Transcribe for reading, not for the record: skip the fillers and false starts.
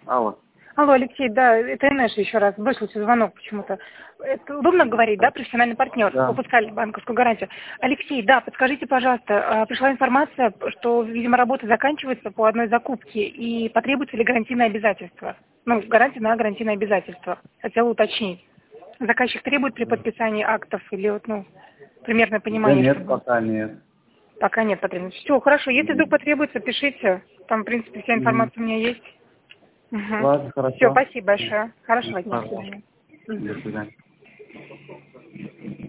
Алло. Алло, Алексей, да, это Инесса еще раз. Бросился звонок почему-то. Это удобно говорить, да, профессиональный партнер, Да. выпускали банковскую гарантию. Алексей, да, подскажите, пожалуйста, пришла информация, что, видимо, работа заканчивается по одной закупке, и потребуется ли гарантийное обязательство? Ну, гарантия на гарантийное обязательство. Хотела уточнить. Заказчик требует при подписании актов или вот, ну, примерное Да понимание? нет, Чтобы... пока нет. Пока нет потребности. Все, хорошо. Если вдруг потребуется, пишите. Там, в принципе, вся информация у меня есть. Угу. Ладно, хорошо. Все, спасибо большое. Хорошего дня. До Хорошо. свидания. До свидания.